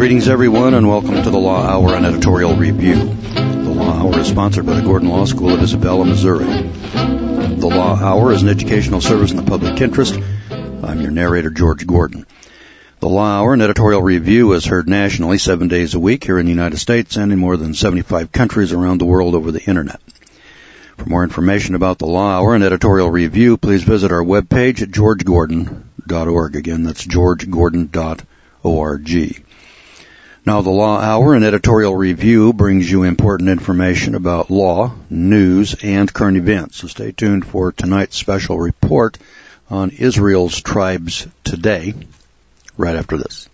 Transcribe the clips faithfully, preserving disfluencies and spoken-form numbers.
Greetings, everyone, and welcome to the Law Hour and Editorial Review. The Law Hour is sponsored by the Gordon Law School of Isabella, Missouri. The Law Hour is an educational service in the public interest. I'm your narrator, George Gordon. The Law Hour and Editorial Review is heard nationally seven days a week here in the United States and in more than seventy-five countries around the world over the Internet. For more information about the Law Hour and Editorial Review, please visit our webpage at george gordon dot org. Again, that's george gordon dot org. Now, the Law Hour and Editorial Review brings you important information about law, news, and current events. So stay tuned for tonight's special report on Israel's tribes today, right after this.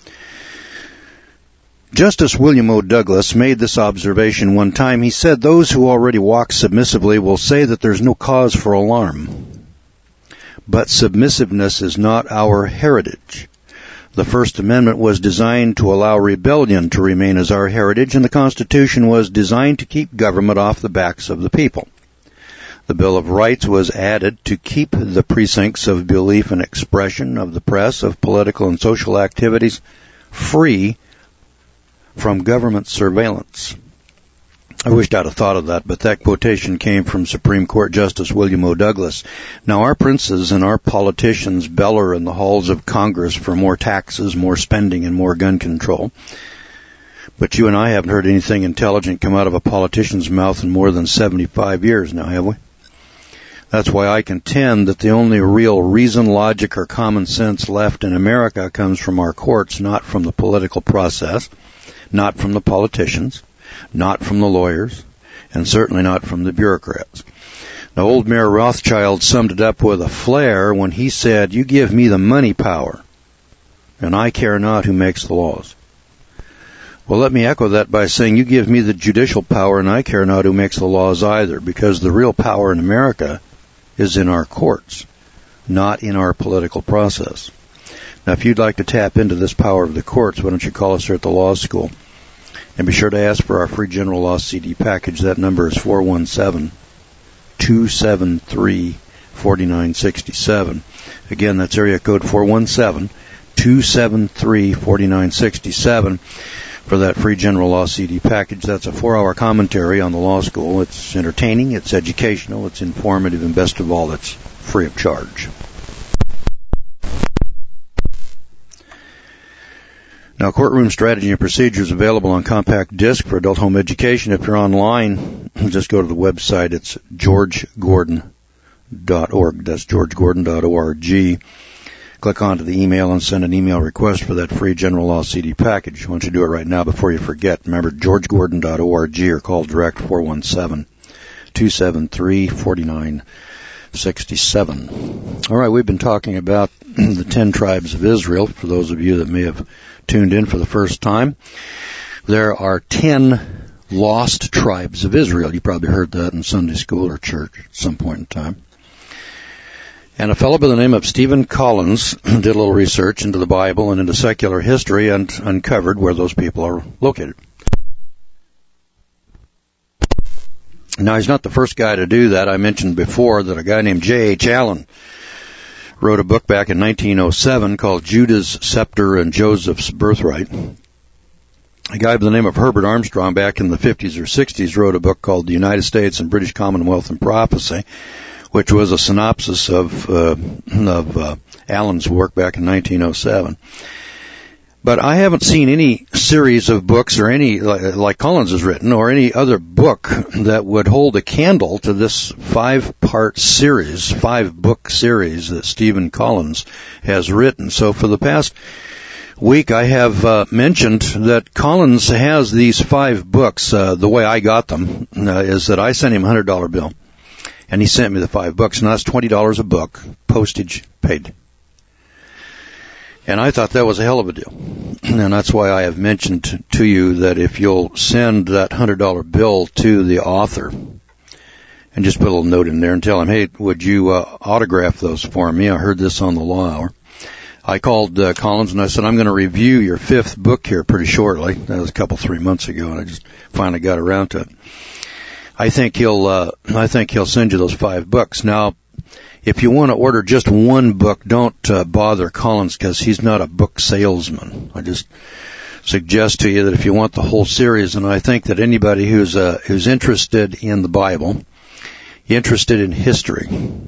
Justice William O. Douglas made this observation one time. He said, "Those who already walk submissively will say that there's no cause for alarm. But submissiveness is not our heritage. The First Amendment was designed to allow rebellion to remain as our heritage, and the Constitution was designed to keep government off the backs of the people. The Bill of Rights was added to keep the precincts of belief and expression, of the press, of political and social activities free from government surveillance." I wished I'd have thought of that, but that quotation came from Supreme Court Justice William O. Douglas. Now, our princes and our politicians bellow in the halls of Congress for more taxes, more spending, and more gun control. But you and I haven't heard anything intelligent come out of a politician's mouth in more than seventy-five years now, have we? That's why I contend that the only real reason, logic, or common sense left in America comes from our courts, not from the political process, not from the politicians, not from the lawyers, and certainly not from the bureaucrats. Now, old Mayor Rothschild summed it up with a flair when he said, "You give me the money power, and I care not who makes the laws." Well, let me echo that by saying, you give me the judicial power, and I care not who makes the laws either, because the real power in America is in our courts, not in our political process. Now, if you'd like to tap into this power of the courts, why don't you call us here at the law school? And be sure to ask for our free general law C D package. That number is four one seven, two seven three, four nine six seven. Again, that's area code four one seven, two seven three, four nine six seven for that free general law C D package. That's a four-hour commentary on the law school. It's entertaining, it's educational, it's informative, and best of all, it's free of charge. Now, Courtroom Strategy and Procedure is available on compact disc for adult home education. If you're online, just go to the website. It's george gordon dot org. That's george gordon dot org. Click onto the email and send an email request for that free general law C D package. Why don't you do it right now before you forget? Remember, george gordon dot org, or call direct four one seven, two seven three, four nine six seven. All right, we've been talking about the ten tribes of Israel. For those of you that may have tuned in for the first time, there are ten lost tribes of Israel. You probably heard that in Sunday school or church at some point in time. And a fellow by the name of Stephen Collins did a little research into the Bible and into secular history and uncovered where those people are located. Now, he's not the first guy to do that. I mentioned before that a guy named J H Allen wrote a book back in nineteen oh seven called Judah's Scepter and Joseph's Birthright. A guy by the name of Herbert Armstrong back in the fifties or sixties wrote a book called The United States and British Commonwealth and Prophecy, which was a synopsis of, uh, of uh, Allen's work back in nineteen oh seven. But I haven't seen any series of books or any, like, like Collins has written, or any other book that would hold a candle to this five-part series, five-book series that Stephen Collins has written. So for the past week, I have uh, mentioned that Collins has these five books. Uh, the way I got them uh, is that I sent him a one hundred dollar bill, and he sent me the five books, and that's twenty dollars a book, postage paid. And I thought that was a hell of a deal. And that's why I have mentioned to you that if you'll send that one hundred dollar bill to the author and just put a little note in there and tell him, hey, would you uh, autograph those for me? I heard this on the Law Hour. I called uh, Collins and I said, I'm going to review your fifth book here pretty shortly. That was a couple, three months ago, and I just finally got around to it. I think he'll, uh, I think he'll send you those five books. Now, if you want to order just one book, don't uh, bother Collins because he's not a book salesman. I just suggest to you that if you want the whole series, and I think that anybody who's uh, who's interested in the Bible, interested in history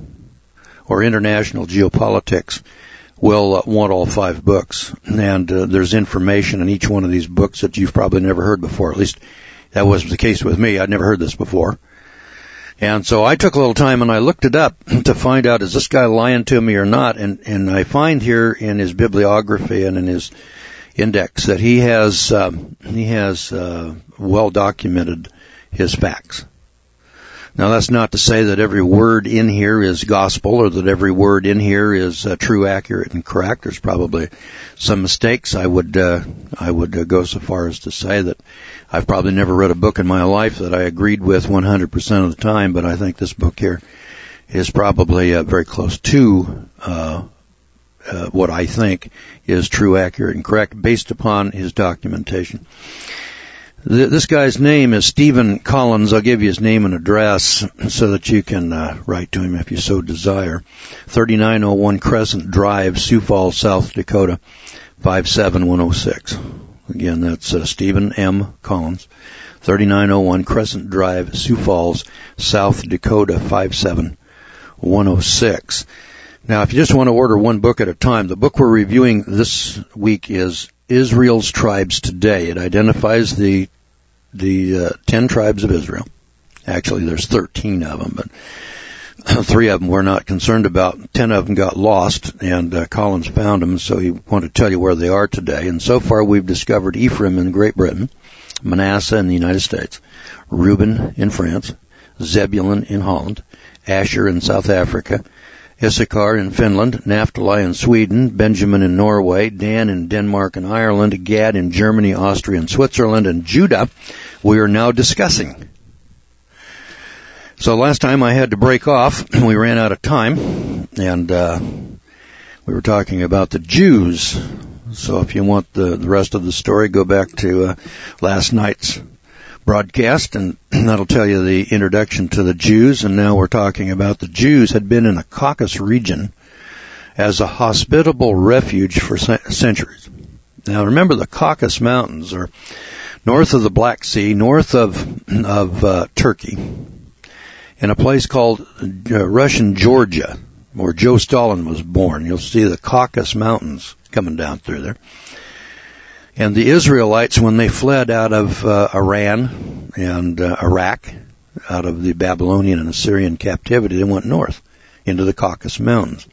or international geopolitics, will uh, want all five books. And uh, there's information in each one of these books that you've probably never heard before. At least that was the case with me. I'd never heard this before. And so I took a little time and I looked it up to find out, is this guy lying to me or not? And, and I find here in his bibliography and in his index that he has, um, he has, uh, well documented his facts. Now that's not to say that every word in here is gospel or that every word in here is uh, true, accurate, and correct. There's probably some mistakes. I would, uh, I would uh, go so far as to say that I've probably never read a book in my life that I agreed with one hundred percent of the time, but I think this book here is probably uh, very close to uh, uh, what I think is true, accurate, and correct based upon his documentation. This guy's name is Stephen Collins. I'll give you his name and address so that you can uh, write to him if you so desire. thirty-nine oh one Crescent Drive, Sioux Falls, South Dakota, five seven one oh six. Again, that's uh, Stephen M. Collins, thirty-nine oh one Crescent Drive, Sioux Falls, South Dakota, five seven one oh six. Now, if you just want to order one book at a time, the book we're reviewing this week is Israel's Tribes Today. It identifies the the uh, ten tribes of Israel. Actually, there's thirteen of them, but three of them we're not concerned about. Ten of them got lost, and uh, Collins found them, so he wanted to tell you where they are today. And so far, we've discovered Ephraim in Great Britain, Manasseh in the United States, Reuben in France, Zebulun in Holland, Asher in South Africa, Issachar in Finland, Naphtali in Sweden, Benjamin in Norway, Dan in Denmark and Ireland, Gad in Germany, Austria and Switzerland, and Judah we are now discussing. So last time I had to break off. We ran out of time, and uh, we were talking about the Jews. So if you want the, the rest of the story, go back to uh, last night's broadcast, and that'll tell you the introduction to the Jews. And now we're talking about the Jews had been in the Caucasus region as a hospitable refuge for centuries. Now remember, the Caucasus Mountains are north of the Black Sea, north of of uh, Turkey, in a place called uh, Russian Georgia, where Joe Stalin was born. You'll see the Caucasus Mountains coming down through there. And the Israelites, when they fled out of uh, Iran and uh, Iraq, out of the Babylonian and Assyrian captivity, they went north into the Caucasus Mountains.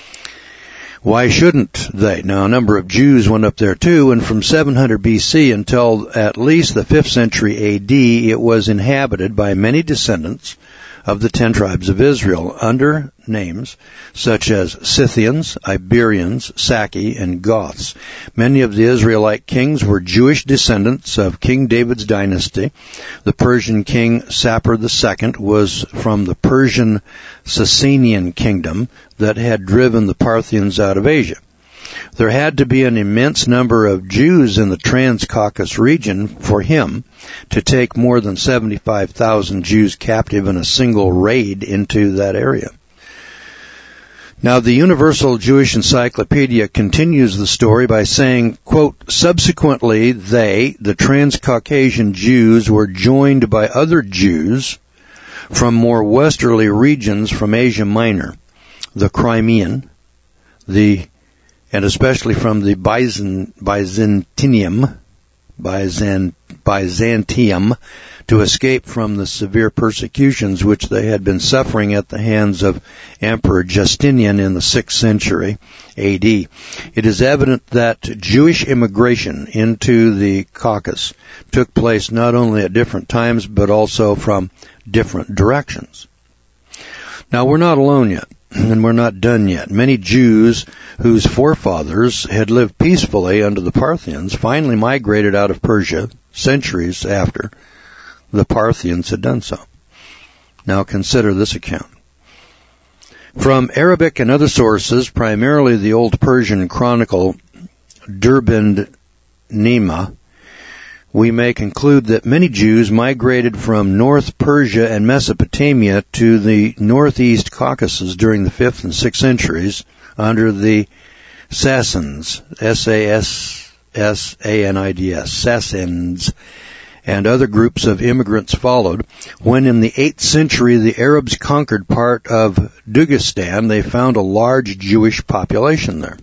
Why shouldn't they? Now, a number of Jews went up there too, and from seven hundred B C until at least the fifth century A D, it was inhabited by many descendants of the ten tribes of Israel under names such as Scythians, Iberians, Saki, and Goths. Many of the Israelite kings were Jewish descendants of King David's dynasty. The Persian king Sapor the Second was from the Persian Sasanian kingdom that had driven the Parthians out of Asia. There had to be an immense number of Jews in the Trans-Caucasus region for him to take more than seventy-five thousand Jews captive in a single raid into that area. Now, the Universal Jewish Encyclopedia continues the story by saying, quote, subsequently they, the Trans-Caucasian Jews, were joined by other Jews from more westerly regions from Asia Minor, the Crimean, the and especially from the Byzant, Byzantium, Byzant, Byzantium, to escape from the severe persecutions which they had been suffering at the hands of Emperor Justinian in the sixth century A D. It is evident that Jewish immigration into the Caucasus took place not only at different times, but also from different directions. Now, we're not alone yet. And we're not done yet. Many Jews whose forefathers had lived peacefully under the Parthians finally migrated out of Persia centuries after the Parthians had done so. Now consider this account. From Arabic and other sources, primarily the Old Persian chronicle Derbend Nema, we may conclude that many Jews migrated from North Persia and Mesopotamia to the northeast Caucasus during the fifth and sixth centuries under the Sassans, S A S S A N I D S, Sassanids, and other groups of immigrants followed. When in the eighth century the Arabs conquered part of Dagestan, they found a large Jewish population there.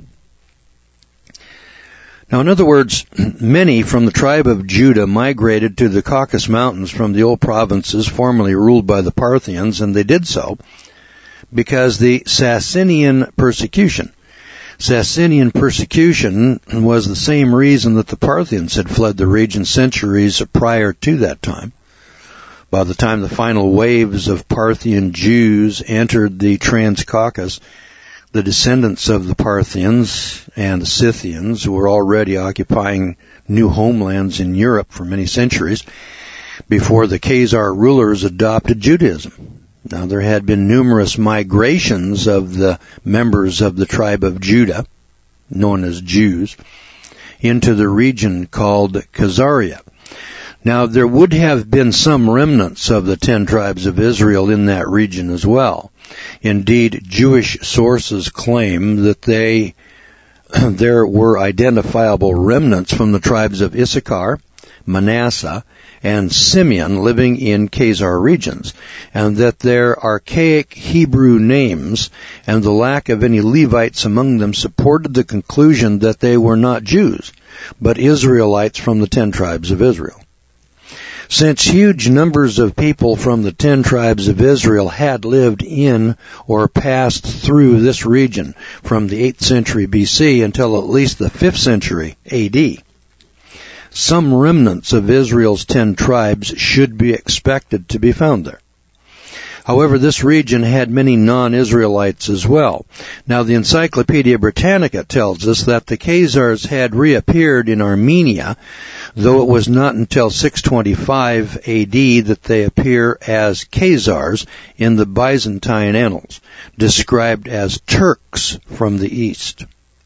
Now, in other words, many from the tribe of Judah migrated to the Caucasus Mountains from the old provinces formerly ruled by the Parthians, and they did so because the Sassanian persecution. Sassanian persecution was the same reason that the Parthians had fled the region centuries prior to that time. By the time the final waves of Parthian Jews entered the Transcaucasus, the descendants of the Parthians and the Scythians, who were already occupying new homelands in Europe for many centuries before the Khazar rulers adopted Judaism. Now, there had been numerous migrations of the members of the tribe of Judah, known as Jews, into the region called Khazaria. Now, there would have been some remnants of the ten tribes of Israel in that region as well. Indeed, Jewish sources claim that they there were identifiable remnants from the tribes of Issachar, Manasseh, and Simeon living in Khazar regions, and that their archaic Hebrew names and the lack of any Levites among them supported the conclusion that they were not Jews, but Israelites from the ten tribes of Israel. Since huge numbers of people from the ten tribes of Israel had lived in or passed through this region from the eighth century B C until at least the fifth century A D, some remnants of Israel's ten tribes should be expected to be found there. However, this region had many non-Israelites as well. Now, the Encyclopedia Britannica tells us that the Khazars had reappeared in Armenia, though it was not until six twenty-five A D that they appear as Khazars in the Byzantine annals, described as Turks from the east.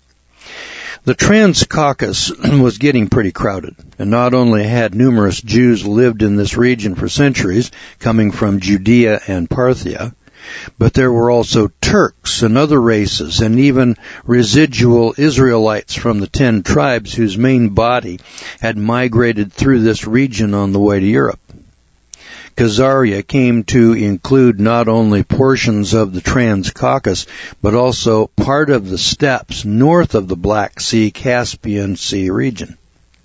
The Transcaucasus was getting pretty crowded, and not only had numerous Jews lived in this region for centuries, coming from Judea and Parthia, but there were also Turks and other races, and even residual Israelites from the ten tribes whose main body had migrated through this region on the way to Europe. Khazaria came to include not only portions of the Transcaucasus, but also part of the steppes north of the Black Sea, Caspian Sea region.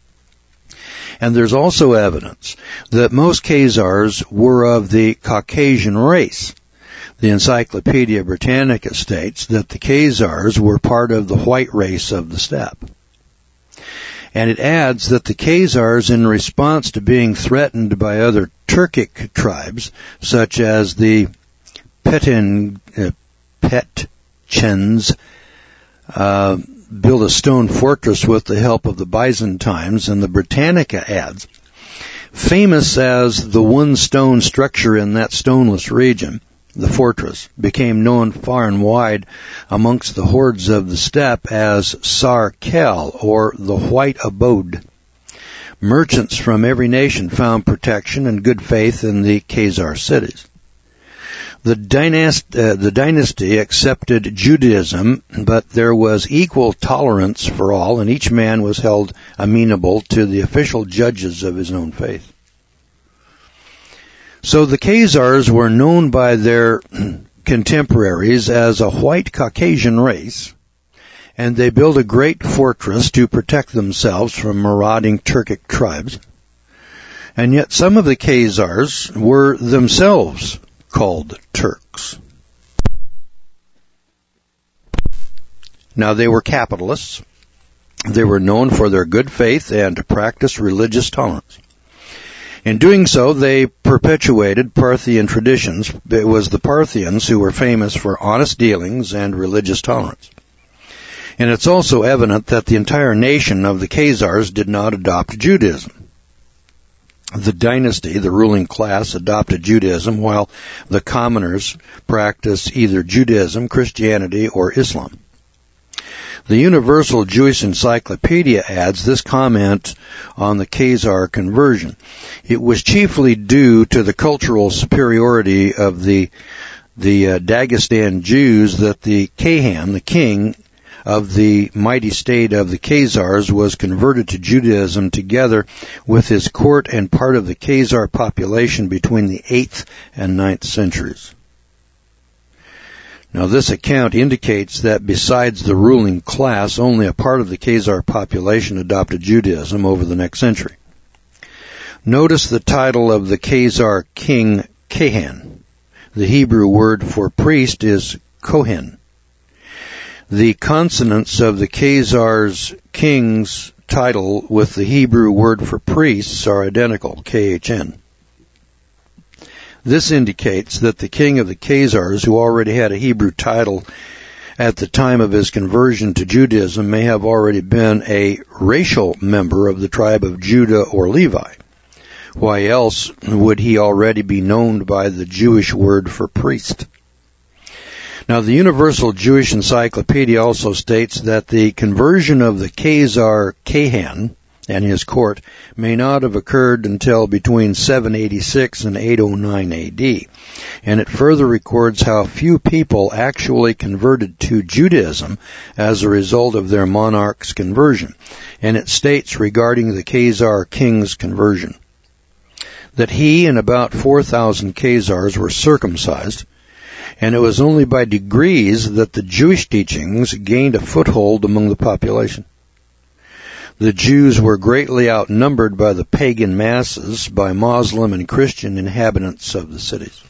And there's also evidence that most Khazars were of the Caucasian race. The Encyclopedia Britannica states that the Khazars were part of the white race of the steppe. And it adds that the Khazars, in response to being threatened by other Turkic tribes, such as the Petin, uh, Petchens, uh, built a stone fortress with the help of the Byzantines, and the Britannica adds, famous as the one stone structure in that stoneless region, the fortress became known far and wide amongst the hordes of the steppe as Sar-Kel, or the White Abode. Merchants from every nation found protection and good faith in the Khazar cities. The, dynast- uh, the dynasty accepted Judaism, but there was equal tolerance for all, and each man was held amenable to the official judges of his own faith. So the Khazars were known by their contemporaries as a white Caucasian race, and they built a great fortress to protect themselves from marauding Turkic tribes. And yet some of the Khazars were themselves called Turks. Now, they were capitalists. They were known for their good faith and to practice religious tolerance. In doing so, they perpetuated Parthian traditions. It was the Parthians who were famous for honest dealings and religious tolerance. And it's also evident that the entire nation of the Khazars did not adopt Judaism. The dynasty, the ruling class, adopted Judaism, while the commoners practiced either Judaism, Christianity, or Islam. The Universal Jewish Encyclopedia adds this comment on the Khazar conversion. It was chiefly due to the cultural superiority of the the uh, Dagestan Jews that the Kahan, the king, of the mighty state of the Khazars was converted to Judaism together with his court and part of the Khazar population between the eighth and ninth centuries. Now this account indicates that besides the ruling class, only a part of the Khazar population adopted Judaism over the next century. Notice the title of the Khazar king, Kahan. The Hebrew word for priest is Kohen. The consonants of the Khazar's king's title with the Hebrew word for priests are identical, K H N. This indicates that the king of the Khazars, who already had a Hebrew title at the time of his conversion to Judaism, may have already been a racial member of the tribe of Judah or Levi. Why else would he already be known by the Jewish word for priest? Now, the Universal Jewish Encyclopedia also states that the conversion of the Khazar Kahan and his court may not have occurred until between seven eighty-six and eight oh nine A D, and it further records how few people actually converted to Judaism as a result of their monarch's conversion, and it states regarding the Khazar king's conversion that he and about four thousand Khazars were circumcised, and it was only by degrees that the Jewish teachings gained a foothold among the population. The Jews were greatly outnumbered by the pagan masses, by Muslim and Christian inhabitants of the cities.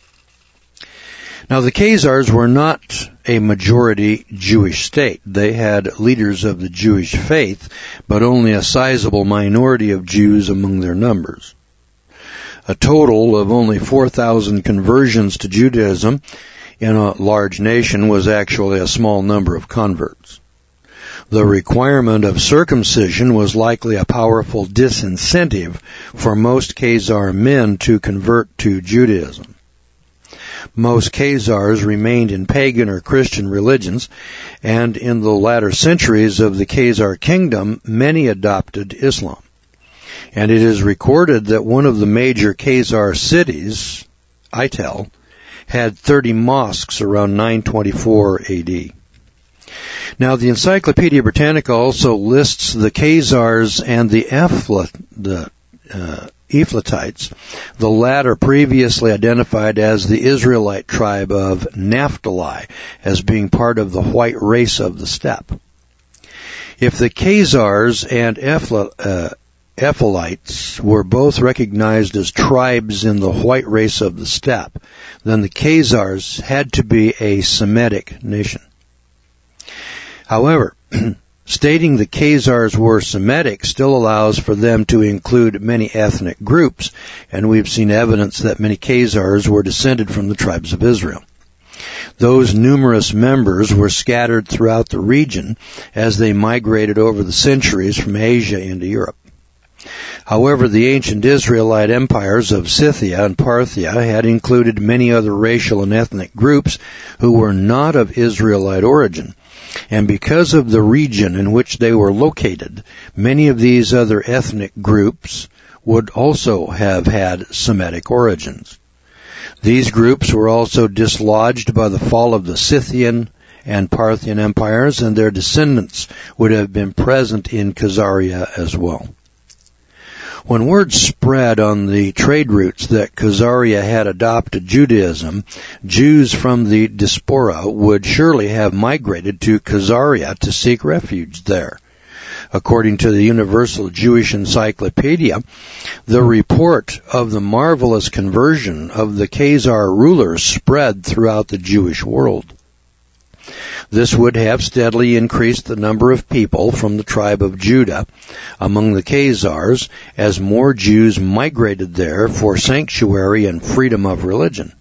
Now, the Khazars were not a majority Jewish state. They had leaders of the Jewish faith, but only a sizable minority of Jews among their numbers. A total of only four thousand conversions to Judaism in a large nation was actually a small number of converts. The requirement of circumcision was likely a powerful disincentive for most Khazar men to convert to Judaism. Most Khazars remained in pagan or Christian religions, and in the latter centuries of the Khazar kingdom, many adopted Islam. And it is recorded that one of the major Khazar cities, Ital, had thirty mosques around nine twenty-four A D. Now, the Encyclopedia Britannica also lists the Khazars and the, Ephla, the uh, Ephlatites, the latter previously identified as the Israelite tribe of Naphtali, as being part of the white race of the steppe. If the Khazars and Ephla, uh, Ephalites were both recognized as tribes in the white race of the steppe, then the Khazars had to be a Semitic nation. However, stating the Khazars were Semitic still allows for them to include many ethnic groups, and we've seen evidence that many Khazars were descended from the tribes of Israel. Those numerous members were scattered throughout the region as they migrated over the centuries from Asia into Europe. However, the ancient Israelite empires of Scythia and Parthia had included many other racial and ethnic groups who were not of Israelite origin, and because of the region in which they were located, many of these other ethnic groups would also have had Semitic origins. These groups were also dislodged by the fall of the Scythian and Parthian empires, and their descendants would have been present in Khazaria as well. When word spread on the trade routes that Khazaria had adopted Judaism, Jews from the diaspora would surely have migrated to Khazaria to seek refuge there. According to the Universal Jewish Encyclopedia, the report of the marvelous conversion of the Khazar rulers spread throughout the Jewish world. This would have steadily increased the number of people from the tribe of Judah among the Khazars as more Jews migrated there for sanctuary and freedom of religion.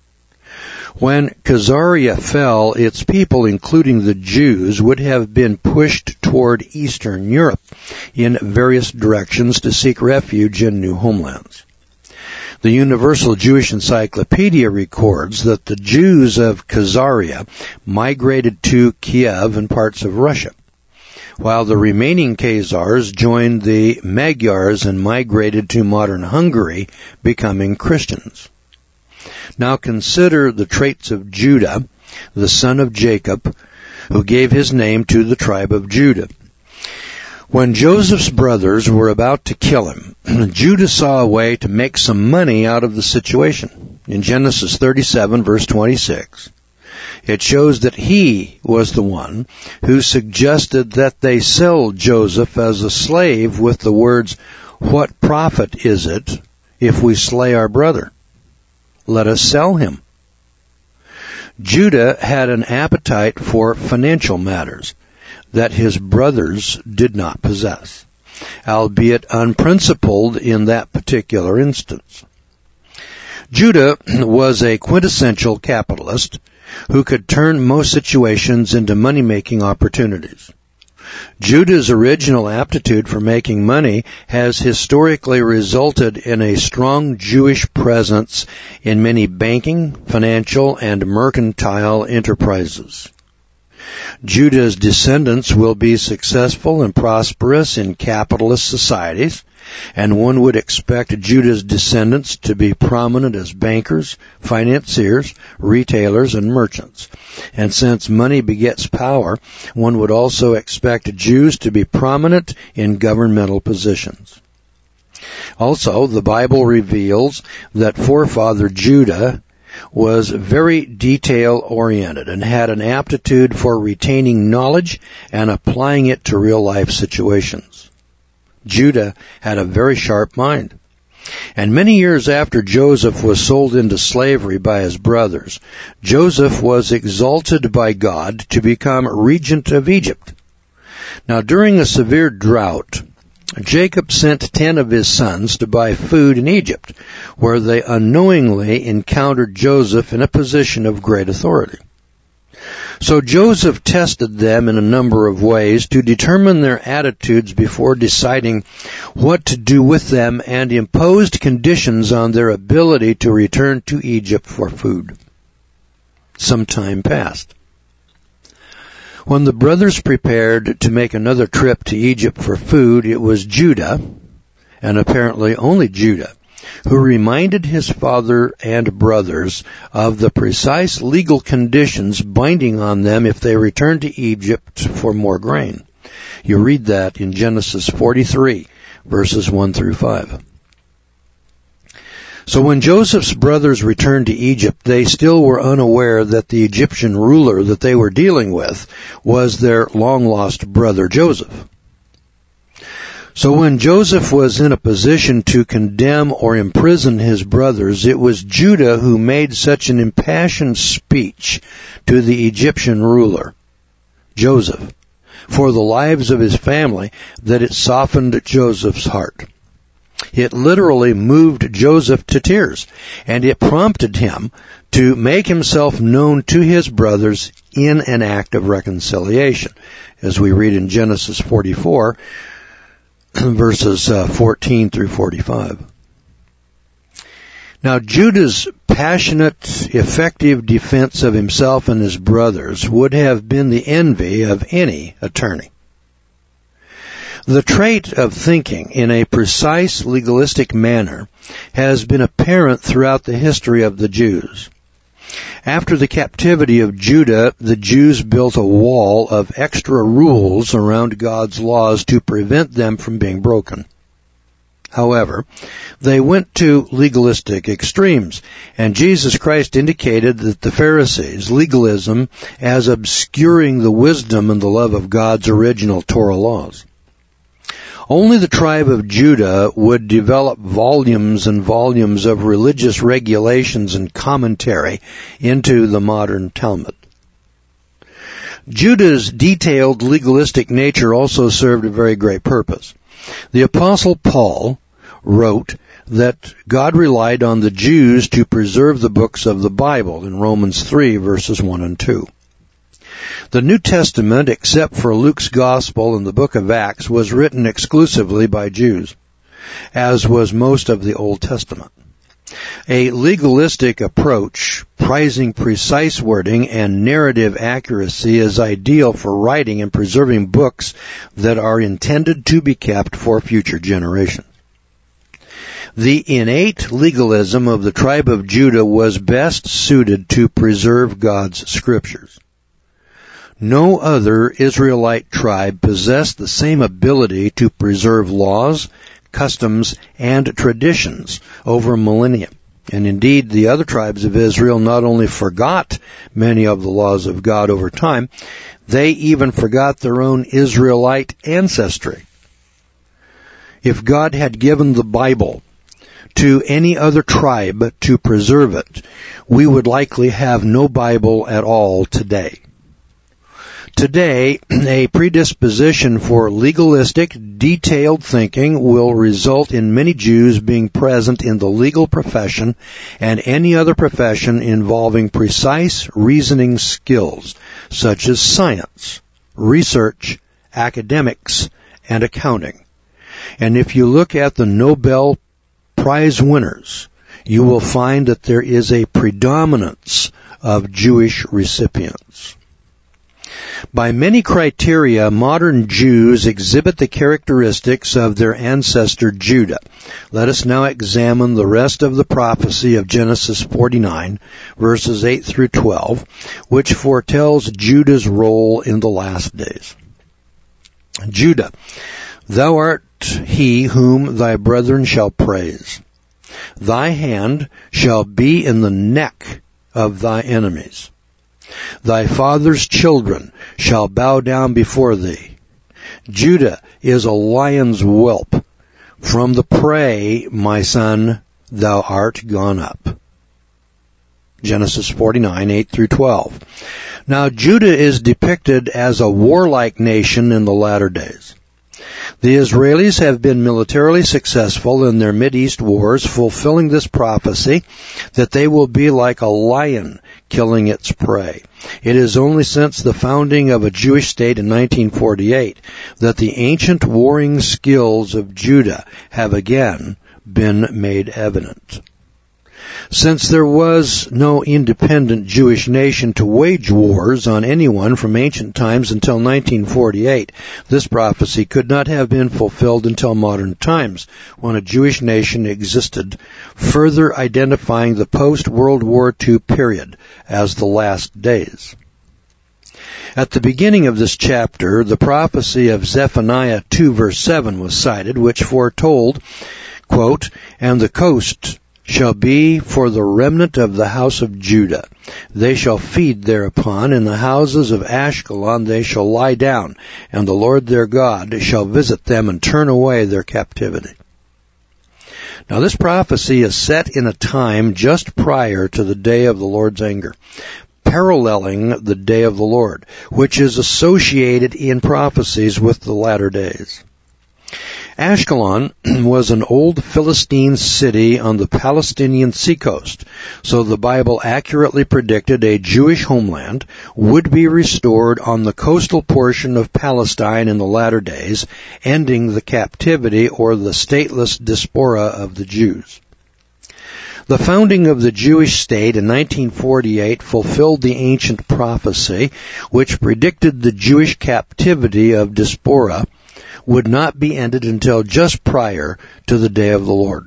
When Khazaria fell, its people, including the Jews, would have been pushed toward Eastern Europe in various directions to seek refuge in new homelands. The Universal Jewish Encyclopedia records that the Jews of Khazaria migrated to Kiev and parts of Russia, while the remaining Khazars joined the Magyars and migrated to modern Hungary, becoming Christians. Now consider the traits of Judah, the son of Jacob, who gave his name to the tribe of Judah. When Joseph's brothers were about to kill him, Judah saw a way to make some money out of the situation. In Genesis thirty-seven, verse twenty-six, it shows that he was the one who suggested that they sell Joseph as a slave with the words, "What profit is it if we slay our brother? Let us sell him." Judah had an appetite for financial matters that his brothers did not possess, albeit unprincipled in that particular instance. Judah was a quintessential capitalist who could turn most situations into money-making opportunities. Judah's original aptitude for making money has historically resulted in a strong Jewish presence in many banking, financial, and mercantile enterprises. Judah's descendants will be successful and prosperous in capitalist societies, and one would expect Judah's descendants to be prominent as bankers, financiers, retailers, and merchants. And since money begets power, one would also expect Jews to be prominent in governmental positions. Also, the Bible reveals that forefather Judah was very detail-oriented and had an aptitude for retaining knowledge and applying it to real-life situations. Judah had a very sharp mind. And many years after Joseph was sold into slavery by his brothers, Joseph was exalted by God to become regent of Egypt. Now, during a severe drought, Jacob sent ten of his sons to buy food in Egypt, where they unknowingly encountered Joseph in a position of great authority. So Joseph tested them in a number of ways to determine their attitudes before deciding what to do with them, and imposed conditions on their ability to return to Egypt for food. Some time passed. When the brothers prepared to make another trip to Egypt for food, it was Judah, and apparently only Judah, who reminded his father and brothers of the precise legal conditions binding on them if they returned to Egypt for more grain. You read that in Genesis forty-three, verses one through five. So when Joseph's brothers returned to Egypt, they still were unaware that the Egyptian ruler that they were dealing with was their long-lost brother Joseph. So when Joseph was in a position to condemn or imprison his brothers, it was Judah who made such an impassioned speech to the Egyptian ruler, Joseph, for the lives of his family, that it softened Joseph's heart. It literally moved Joseph to tears, and it prompted him to make himself known to his brothers in an act of reconciliation, as we read in Genesis forty-four, verses uh, fourteen through forty-five. Now, Judah's passionate, effective defense of himself and his brothers would have been the envy of any attorney. The trait of thinking in a precise, legalistic manner has been apparent throughout the history of the Jews. After the captivity of Judah, the Jews built a wall of extra rules around God's laws to prevent them from being broken. However, they went to legalistic extremes, and Jesus Christ indicated that the Pharisees' legalism as obscuring the wisdom and the love of God's original Torah laws. Only the tribe of Judah would develop volumes and volumes of religious regulations and commentary into the modern Talmud. Judah's detailed legalistic nature also served a very great purpose. The Apostle Paul wrote that God relied on the Jews to preserve the books of the Bible in Romans three, verses one and two. The New Testament, except for Luke's Gospel and the book of Acts, was written exclusively by Jews, as was most of the Old Testament. A legalistic approach, prizing precise wording and narrative accuracy, is ideal for writing and preserving books that are intended to be kept for future generations. The innate legalism of the tribe of Judah was best suited to preserve God's scriptures. No other Israelite tribe possessed the same ability to preserve laws, customs, and traditions over millennia. And indeed, the other tribes of Israel not only forgot many of the laws of God over time, they even forgot their own Israelite ancestry. If God had given the Bible to any other tribe to preserve it, we would likely have no Bible at all today. Today, a predisposition for legalistic, detailed thinking will result in many Jews being present in the legal profession and any other profession involving precise reasoning skills, such as science, research, academics, and accounting. And if you look at the Nobel Prize winners, you will find that there is a predominance of Jewish recipients. By many criteria, modern Jews exhibit the characteristics of their ancestor Judah. Let us now examine the rest of the prophecy of Genesis forty-nine, verses eight through twelve, which foretells Judah's role in the last days. Judah, thou art he whom thy brethren shall praise. Thy hand shall be in the neck of thy enemies. Thy father's children shall bow down before thee. Judah is a lion's whelp. From the prey, my son, thou art gone up. Genesis forty-nine, eight through twelve. Now Judah is depicted as a warlike nation in the latter days. The Israelis have been militarily successful in their Mideast wars, fulfilling this prophecy that they will be like a lion killing its prey. It is only since the founding of a Jewish state in nineteen forty-eight that the ancient warring skills of Judah have again been made evident. Since there was no independent Jewish nation to wage wars on anyone from ancient times until nineteen forty-eight, this prophecy could not have been fulfilled until modern times, when a Jewish nation existed, further identifying the post-World War Two period as the last days. At the beginning of this chapter, the prophecy of Zephaniah two verse seven was cited, which foretold, quote, "And the coast shall be for the remnant of the house of Judah. They shall feed thereupon. In the houses of Ashkelon they shall lie down, and the Lord their God shall visit them and turn away their captivity." Now this prophecy is set in a time just prior to the day of the Lord's anger, paralleling the day of the Lord, which is associated in prophecies with the latter days. Ashkelon was an old Philistine city on the Palestinian seacoast, so the Bible accurately predicted a Jewish homeland would be restored on the coastal portion of Palestine in the latter days, ending the captivity or the stateless diaspora of the Jews. The founding of the Jewish state in nineteen forty-eight fulfilled the ancient prophecy, which predicted the Jewish captivity of diaspora would not be ended until just prior to the day of the Lord.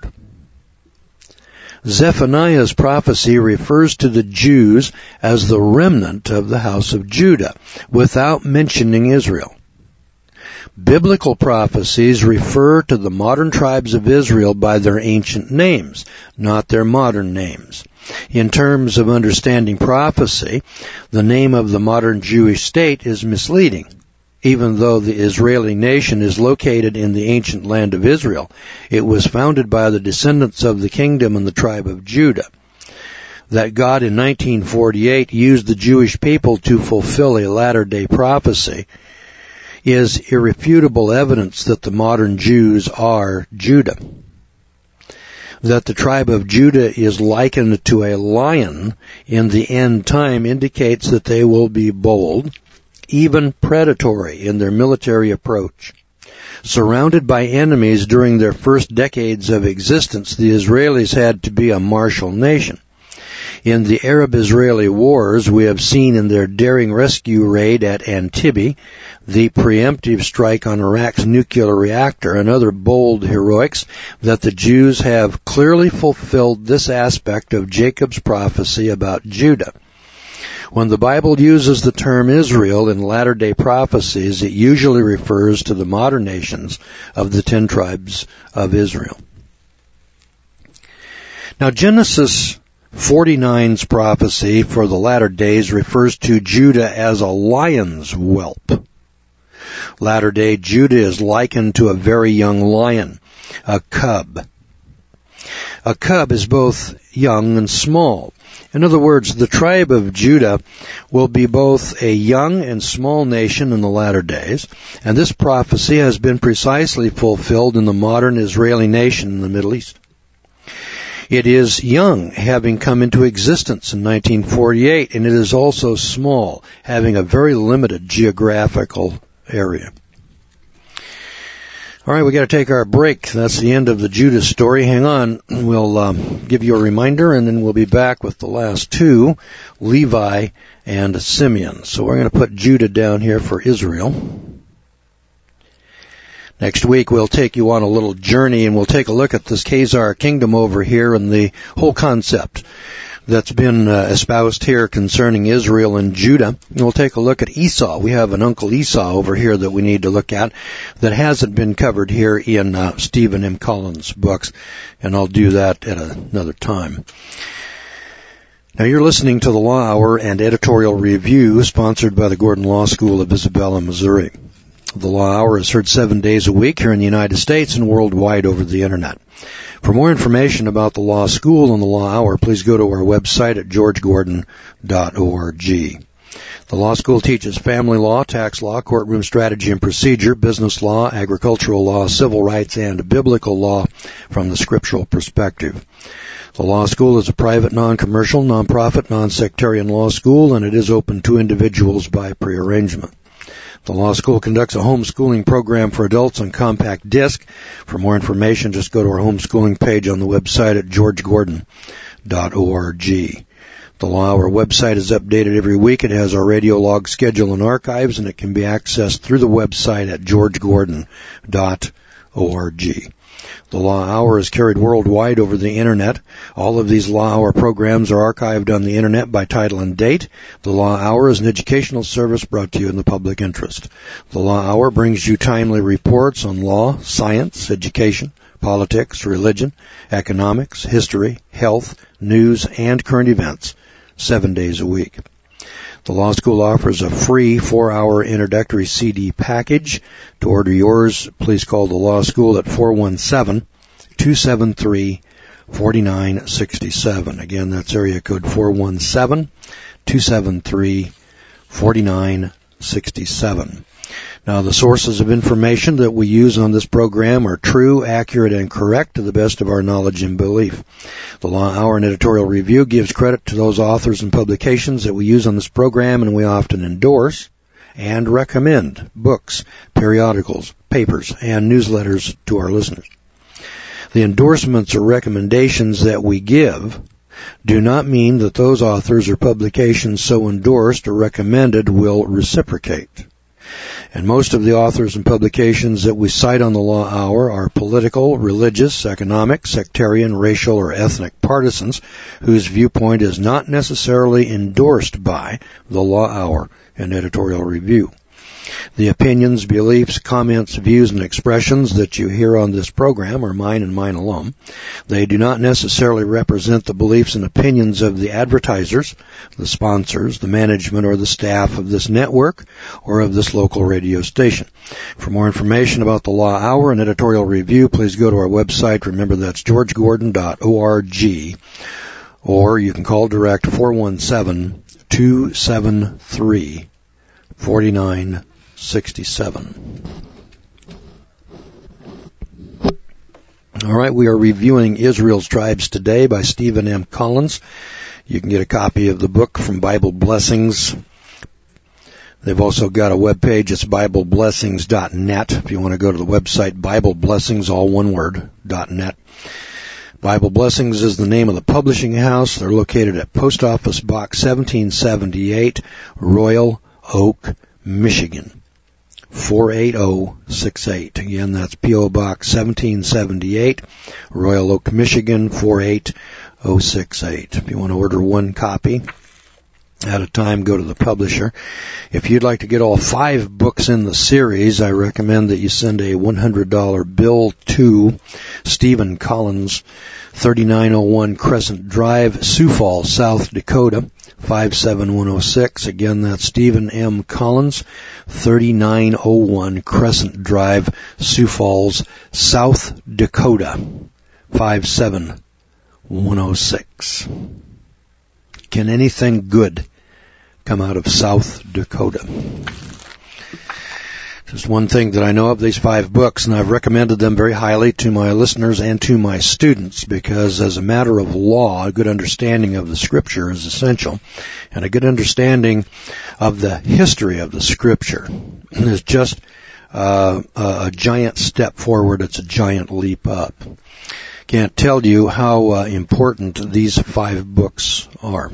Zephaniah's prophecy refers to the Jews as the remnant of the house of Judah, without mentioning Israel. Biblical prophecies refer to the modern tribes of Israel by their ancient names, not their modern names. In terms of understanding prophecy, the name of the modern Jewish state is misleading. Even though the Israeli nation is located in the ancient land of Israel, it was founded by the descendants of the kingdom and the tribe of Judah. That God in nineteen forty-eight used the Jewish people to fulfill a latter-day prophecy is irrefutable evidence that the modern Jews are Judah. That the tribe of Judah is likened to a lion in the end time indicates that they will be bold, even predatory in their military approach. Surrounded by enemies during their first decades of existence, the Israelis had to be a martial nation. In the Arab-Israeli wars, we have seen in their daring rescue raid at Entebbe, the preemptive strike on Iraq's nuclear reactor, and other bold heroics, that the Jews have clearly fulfilled this aspect of Jacob's prophecy about Judah. When the Bible uses the term Israel in latter-day prophecies, it usually refers to the modern nations of the ten tribes of Israel. Now, Genesis forty-nine's prophecy for the latter days refers to Judah as a lion's whelp. Latter-day Judah is likened to a very young lion, a cub. A cub is both young and small. In other words, the tribe of Judah will be both a young and small nation in the latter days, and this prophecy has been precisely fulfilled in the modern Israeli nation in the Middle East. It is young, having come into existence in nineteen forty-eight, and it is also small, having a very limited geographical area. All right, we got to take our break. That's the end of the Judah story. Hang on, we'll um, give you a reminder, and then we'll be back with the last two, Levi and Simeon. So we're going to put Judah down here for Israel. Next week, we'll take you on a little journey, and we'll take a look at this Khazar kingdom over here and the whole concept that's been uh, espoused here concerning Israel and Judah. And we'll take a look at Esau. We have an Uncle Esau over here that we need to look at that hasn't been covered here in uh, Stephen M. Collins' books, and I'll do that at another time. Now, you're listening to the Law Hour and Editorial Review, sponsored by the Gordon Law School of Isabella, Missouri. The Law Hour is heard seven days a week here in the United States and worldwide over the Internet. For more information about the Law School and the Law Hour, please go to our website at george gordon dot org. The Law School teaches family law, tax law, courtroom strategy and procedure, business law, agricultural law, civil rights, and biblical law from the scriptural perspective. The Law School is a private, non-commercial, non-profit, non-sectarian law school, and it is open to individuals by prearrangement. The Law School conducts a homeschooling program for adults on compact disc. For more information, just go to our homeschooling page on the website at george gordon dot org. The Law Hour website is updated every week. It has our radio log schedule and archives, and it can be accessed through the website at george gordon dot org. The Law Hour is carried worldwide over the Internet. All of these Law Hour programs are archived on the Internet by title and date. The Law Hour is an educational service brought to you in the public interest. The Law Hour brings you timely reports on law, science, education, politics, religion, economics, history, health, news, and current events, seven days a week. The Law School offers a free four-hour introductory C D package. To order yours, please call the Law School at four one seven, two seven three, four nine six seven. Again, that's area code four one seven, two seven three, four nine six seven. Now, the sources of information that we use on this program are true, accurate, and correct to the best of our knowledge and belief. The Law Hour and Editorial Review gives credit to those authors and publications that we use on this program, and we often endorse and recommend books, periodicals, papers, and newsletters to our listeners. The endorsements or recommendations that we give do not mean that those authors or publications so endorsed or recommended will reciprocate. And most of the authors and publications that we cite on the Law Hour are political, religious, economic, sectarian, racial, or ethnic partisans whose viewpoint is not necessarily endorsed by the Law Hour and Editorial Review. The opinions, beliefs, comments, views, and expressions that you hear on this program are mine and mine alone. They do not necessarily represent the beliefs and opinions of the advertisers, the sponsors, the management, or the staff of this network or of this local radio station. For more information about the Law Hour and Editorial Review, please go to our website. Remember, that's george gordon dot org, or you can call direct four one seven, two seven three, four nine six seven. All right, we are reviewing Israel's Tribes Today by Stephen M. Collins. You can get a copy of the book from Bible Blessings. They've also got a web page. It's bible blessings dot net. If you want to go to the website, Bible Blessings, all one word, .net. Bible Blessings is the name of the publishing house. They're located at Post Office Box seventeen seventy-eight, Royal Oak, Michigan, four eight zero six eight. Again, that's P O Box seventeen seventy-eight, Royal Oak, Michigan, four eight zero six eight. If you want to order one copy at a time, go to the publisher. If you'd like to get all five books in the series, I recommend that you send a one hundred dollars bill to Stephen Collins, thirty-nine oh one Crescent Drive, Sioux Falls, South Dakota, five seven one oh six. Again, that's Stephen M. Collins, thirty-nine oh one Crescent Drive, Sioux Falls, South Dakota, five seven one oh six. Can anything good come out of South Dakota? Just one thing that I know of, these five books, and I've recommended them very highly to my listeners and to my students, because as a matter of law, a good understanding of the Scripture is essential, and a good understanding of the history of the Scripture is just uh, a giant step forward. It's a giant leap up. Can't tell you how uh, important these five books are.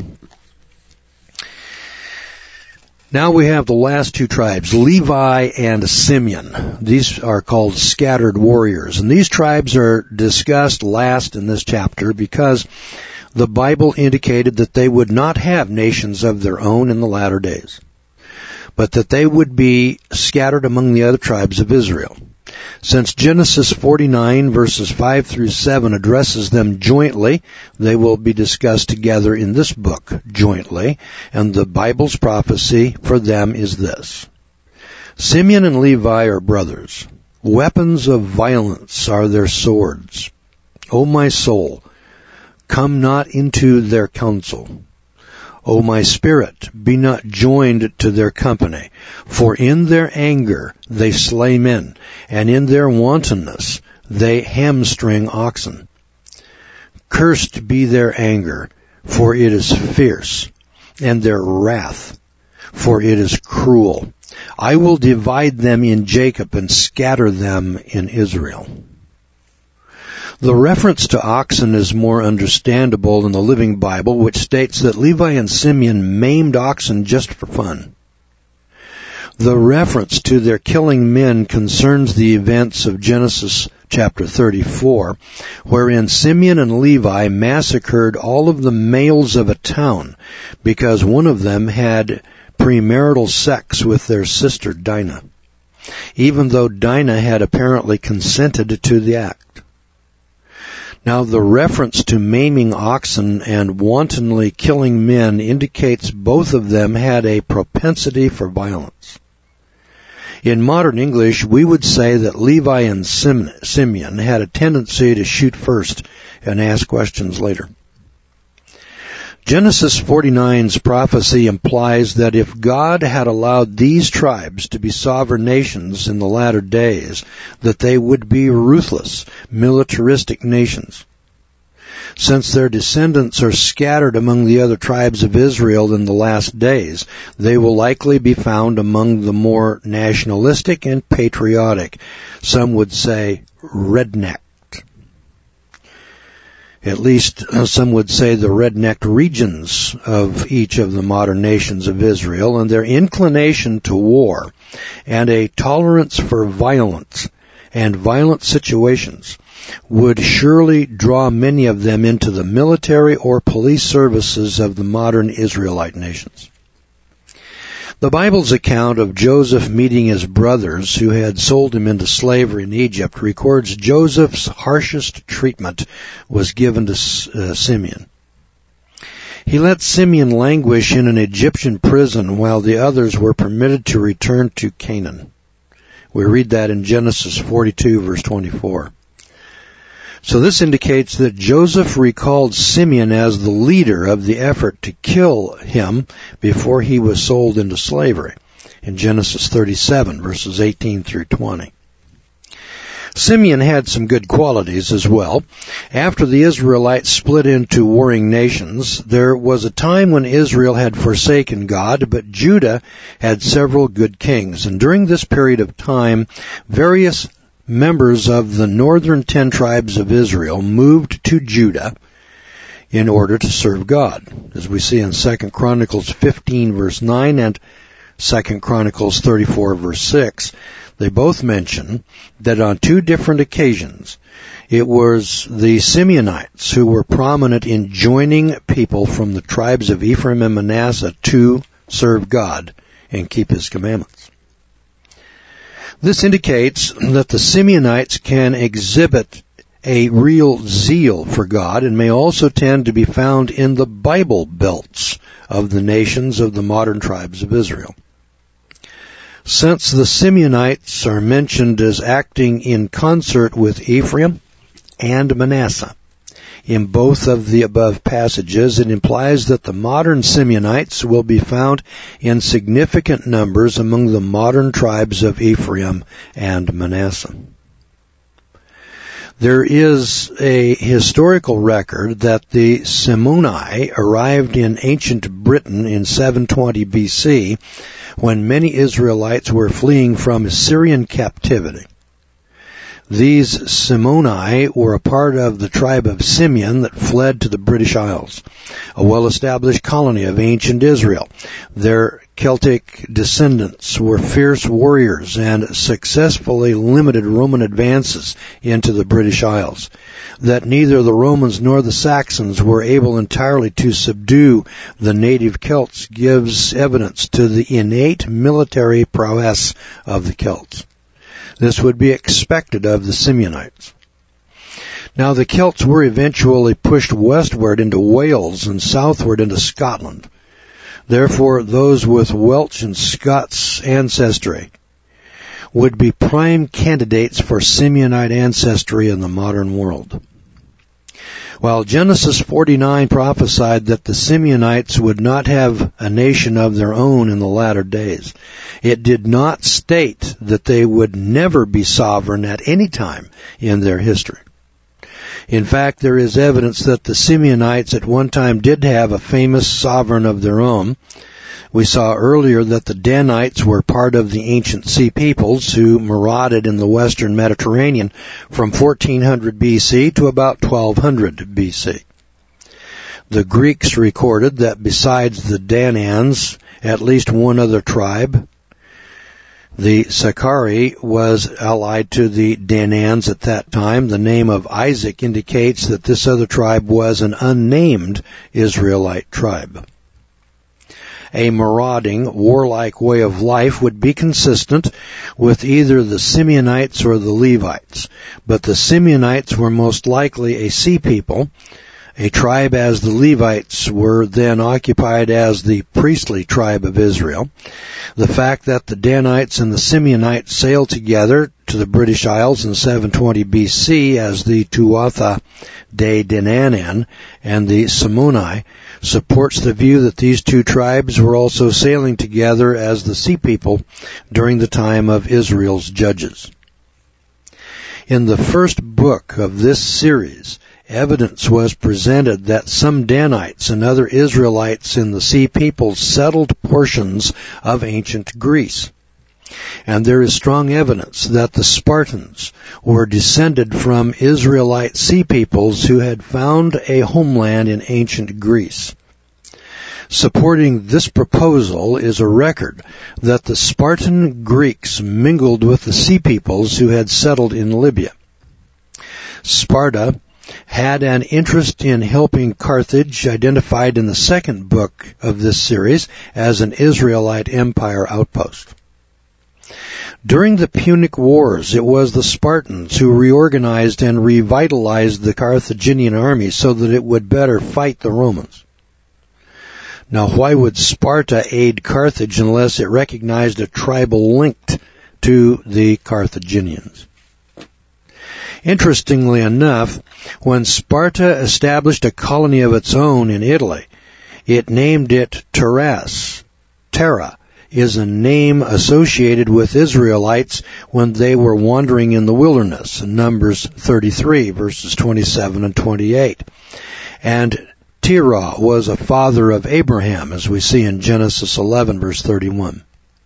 Now we have the last two tribes, Levi and Simeon. These are called scattered warriors. And these tribes are discussed last in this chapter because the Bible indicated that they would not have nations of their own in the latter days, but that they would be scattered among the other tribes of Israel. Since Genesis forty-nine verses five through seven addresses them jointly, they will be discussed together in this book jointly, and the Bible's prophecy for them is this. Simeon and Levi are brothers. Weapons of violence are their swords. O my soul, come not into their counsel. O my spirit, be not joined to their company. For in their anger they slay men, and in their wantonness they hamstring oxen. Cursed be their anger, for it is fierce, and their wrath, for it is cruel. I will divide them in Jacob and scatter them in Israel. The reference to oxen is more understandable in the Living Bible, which states that Levi and Simeon maimed oxen just for fun. The reference to their killing men concerns the events of Genesis chapter thirty-four, wherein Simeon and Levi massacred all of the males of a town because one of them had premarital sex with their sister Dinah, even though Dinah had apparently consented to the act. Now, the reference to maiming oxen and wantonly killing men indicates both of them had a propensity for violence. In modern English, we would say that Levi and Simeon had a tendency to shoot first and ask questions later. Genesis forty-nine's prophecy implies that if God had allowed these tribes to be sovereign nations in the latter days, that they would be ruthless, militaristic nations. Since their descendants are scattered among the other tribes of Israel in the last days, they will likely be found among the more nationalistic and patriotic, some would say redneck. At least uh, some would say the rednecked regions of each of the modern nations of Israel, and their inclination to war and a tolerance for violence and violent situations would surely draw many of them into the military or police services of the modern Israelite nations. The Bible's account of Joseph meeting his brothers who had sold him into slavery in Egypt records Joseph's harshest treatment was given to uh, Simeon. He let Simeon languish in an Egyptian prison while the others were permitted to return to Canaan. We read that in Genesis forty-two, verse twenty-four. So this indicates that Joseph recalled Simeon as the leader of the effort to kill him before he was sold into slavery in Genesis thirty-seven, verses eighteen through twenty. Simeon had some good qualities as well. After the Israelites split into warring nations, there was a time when Israel had forsaken God, but Judah had several good kings. And during this period of time, various members of the northern ten tribes of Israel moved to Judah in order to serve God, as we see in Second Chronicles fifteen, verse nine, and Second Chronicles thirty-four, verse six. they both mention that on two different occasions it was the Simeonites who were prominent in joining people from the tribes of Ephraim and Manasseh to serve God and keep His commandments. This indicates that the Simeonites can exhibit a real zeal for God and may also tend to be found in the Bible belts of the nations of the modern tribes of Israel. Since the Simeonites are mentioned as acting in concert with Ephraim and Manasseh in both of the above passages, it implies that the modern Simeonites will be found in significant numbers among the modern tribes of Ephraim and Manasseh. There is a historical record that the Simeoni arrived in ancient Britain in seven twenty B C when many Israelites were fleeing from Assyrian captivity. These Simeoni were a part of the tribe of Simeon that fled to the British Isles, a well-established colony of ancient Israel. Their Celtic descendants were fierce warriors and successfully limited Roman advances into the British Isles. That neither the Romans nor the Saxons were able entirely to subdue the native Celts gives evidence to the innate military prowess of the Celts. This would be expected of the Simeonites. Now, the Celts were eventually pushed westward into Wales and southward into Scotland. Therefore, those with Welsh and Scots ancestry would be prime candidates for Simeonite ancestry in the modern world. While Genesis forty-nine prophesied that the Simeonites would not have a nation of their own in the latter days, it did not state that they would never be sovereign at any time in their history. In fact, there is evidence that the Simeonites at one time did have a famous sovereign of their own. We saw earlier that the Danites were part of the ancient sea peoples who marauded in the western Mediterranean from fourteen hundred B C to about twelve hundred B C. The Greeks recorded that besides the Danans, at least one other tribe, the Sakari, was allied to the Danans at that time. The name of Isaac indicates that this other tribe was an unnamed Israelite tribe. A marauding, warlike way of life would be consistent with either the Simeonites or the Levites, but the Simeonites were most likely a sea people, a tribe as the Levites were then occupied as the priestly tribe of Israel. The fact that the Danites and the Simeonites sailed together to the British Isles in seven twenty B C as the Tuatha De Danann and the Simeoni supports the view that these two tribes were also sailing together as the sea people during the time of Israel's judges. In the first book of this series, evidence was presented that some Danites and other Israelites in the sea peoples settled portions of ancient Greece. And there is strong evidence that the Spartans were descended from Israelite sea peoples who had found a homeland in ancient Greece. Supporting this proposal is a record that the Spartan Greeks mingled with the sea peoples who had settled in Libya. Sparta had an interest in helping Carthage, identified in the second book of this series as an Israelite empire outpost. During the Punic Wars, it was the Spartans who reorganized and revitalized the Carthaginian army so that it would better fight the Romans. Now, why would Sparta aid Carthage unless it recognized a tribal link to the Carthaginians? Interestingly enough, when Sparta established a colony of its own in Italy, it named it Taras. Terra is a name associated with Israelites when they were wandering in the wilderness, in Numbers thirty-three, verses twenty-seven and twenty-eight. And Terah was a father of Abraham, as we see in Genesis eleven, verse thirty-one.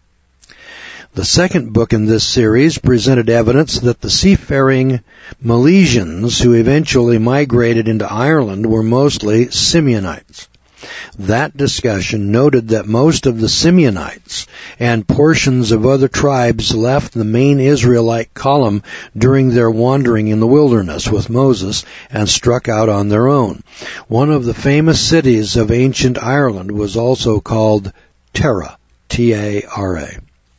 The second book in this series presented evidence that the seafaring Milesians who eventually migrated into Ireland were mostly Simeonites. That discussion noted that most of the Simeonites and portions of other tribes left the main Israelite column during their wandering in the wilderness with Moses and struck out on their own. One of the famous cities of ancient Ireland was also called Tara, T A R A.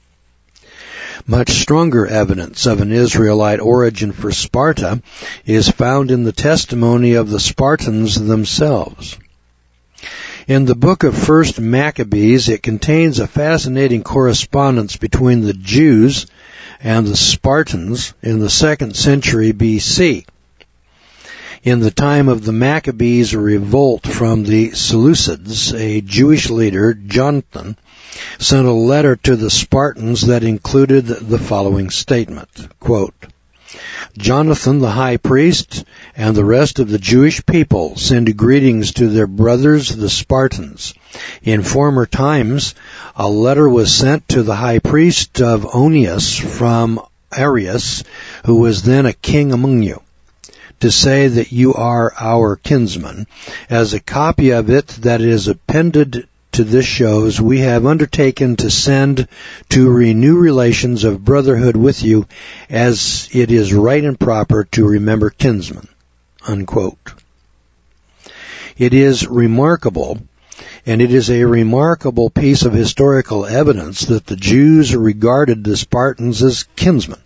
Much stronger evidence of an Israelite origin for Sparta is found in the testimony of the Spartans themselves. In the book of First Maccabees, it contains a fascinating correspondence between the Jews and the Spartans in the second century B C. In the time of the Maccabees' revolt from the Seleucids, a Jewish leader, Jonathan, sent a letter to the Spartans that included the following statement, quote, Jonathan the high priest and the rest of the Jewish people send greetings to their brothers the Spartans. In former times, a letter was sent to the high priest of Onius from Arius, who was then a king among you, to say that you are our kinsman. As a copy of it that is appended to this shows, we have undertaken to send to renew relations of brotherhood with you, as it is right and proper to remember kinsmen. Unquote. It is remarkable, and it is a remarkable piece of historical evidence that the Jews regarded the Spartans as kinsmen.